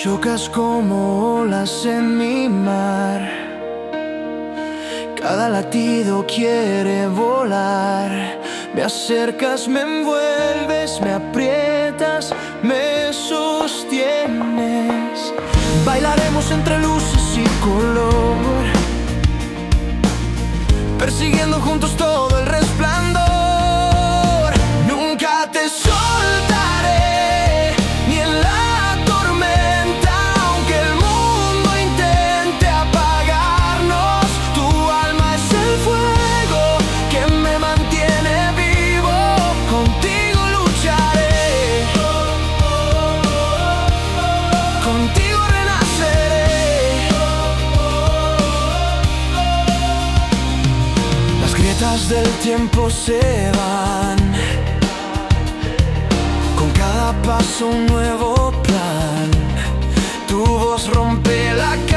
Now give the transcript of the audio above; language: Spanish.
Chocas como olas en mi mar. Cada latido quiere volar. Me acercas, me envuelves, me aprietas, me sostienes. Bailaremos entre luces y color, persiguiendo juntos todo el resplandor. Nunca te soltaré, ni en la tormenta, aunque el mundo intente apagarnos. Tu alma es el fuego que me mantiene vivo. Contigo lucharé, contigo renaceré. Las grietas del tiempo se van, con cada paso un nuevo plan. Tu voz rompe la